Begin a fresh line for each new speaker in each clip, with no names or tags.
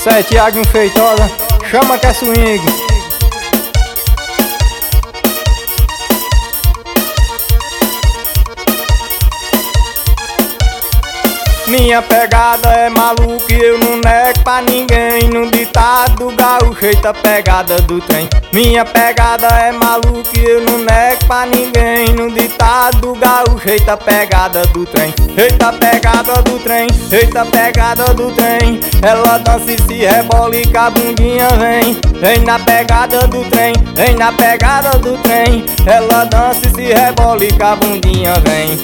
Isso é Thiago Feitosa, chama que é swing. Minha pegada é maluca e eu não nego pra ninguém. No ditado gaúcho, eita pegada do trem. Minha pegada é maluca e eu não nego pra ninguém. No ditado gaúcho, eita pegada do trem. Eita pegada do trem, eita pegada do trem. Ela dança e se rebola e com a bundinha vem. Vem na pegada do trem, vem na pegada do trem. Ela dança e se rebola e com a bundinha vem.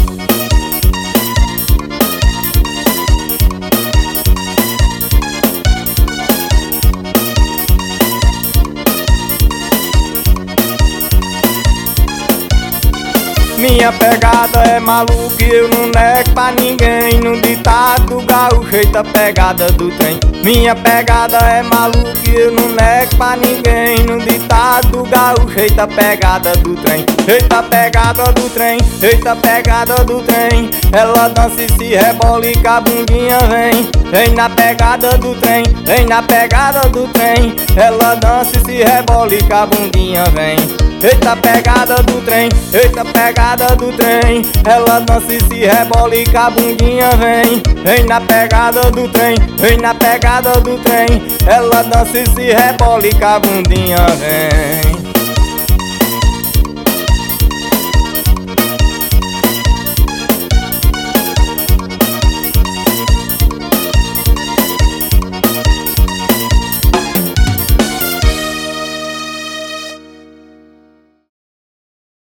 Minha pegada é maluca e eu não nego pra ninguém. No ditado gaúcho, eita pegada do trem. Minha pegada é maluca e eu não nego pra ninguém. No ditado gaúcho, eita pegada do trem. Eita pegada do trem, eita pegada do trem. Ela dança e se rebola e com a bundinha vem. Vem na pegada do trem, vem na pegada do trem. Ela dança e se rebola e com a bundinha vem. Eita pegada do trem, eita pegada do trem. Ela dança e se rebola e com a bundinha vem. Vem na pegada do trem, vem na pegada do trem. Ela dança e se rebola e com a bundinha vem.